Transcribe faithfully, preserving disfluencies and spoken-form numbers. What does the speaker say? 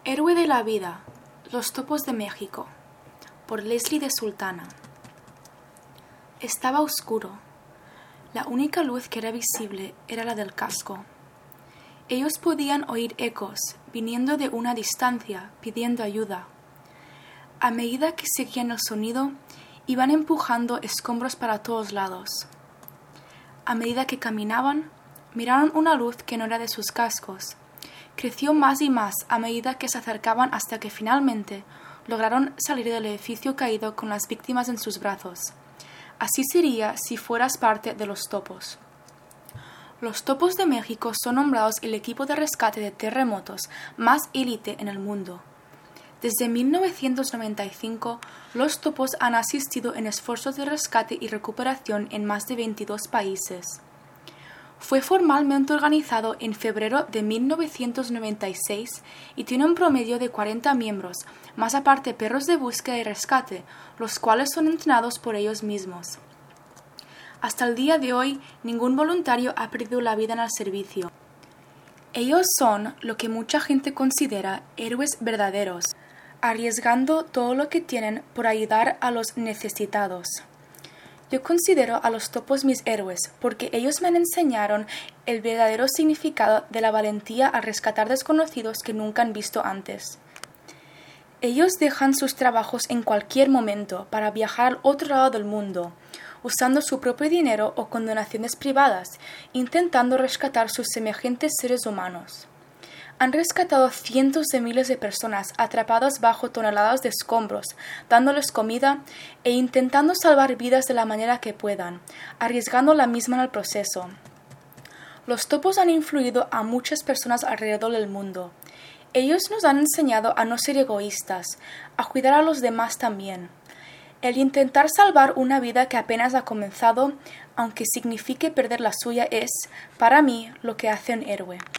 Héroe de la vida, Los topos de México, por Leslie de Sultana. Estaba oscuro. La única luz que era visible era la del casco. Ellos podían oír ecos, viniendo de una distancia, pidiendo ayuda. A medida que seguían el sonido, iban empujando escombros para todos lados. A medida que caminaban, miraron una luz que no era de sus cascos. Creció más y más a medida que se acercaban hasta que finalmente lograron salir del edificio caído con las víctimas en sus brazos. Así sería si fueras parte de los topos. Los topos de México son nombrados el equipo de rescate de terremotos más élite en el mundo. Desde mil novecientos noventa y cinco, los topos han asistido en esfuerzos de rescate y recuperación en más de veintidós países. Fue formalmente organizado en febrero de mil novecientos noventa y seis y tiene un promedio de cuarenta miembros, más aparte perros de búsqueda y rescate, los cuales son entrenados por ellos mismos. Hasta el día de hoy, ningún voluntario ha perdido la vida en el servicio. Ellos son lo que mucha gente considera héroes verdaderos, arriesgando todo lo que tienen por ayudar a los necesitados. Yo considero a los topos mis héroes porque ellos me enseñaron el verdadero significado de la valentía al rescatar desconocidos que nunca han visto antes. Ellos dejan sus trabajos en cualquier momento para viajar al otro lado del mundo, usando su propio dinero o con donaciones privadas, intentando rescatar sus semejantes seres humanos. Han rescatado cientos de miles de personas atrapadas bajo toneladas de escombros, dándoles comida e intentando salvar vidas de la manera que puedan, arriesgando la misma en el proceso. Los topos han influido a muchas personas alrededor del mundo. Ellos nos han enseñado a no ser egoístas, a cuidar a los demás también. El intentar salvar una vida que apenas ha comenzado, aunque signifique perder la suya, es, para mí, lo que hace un héroe.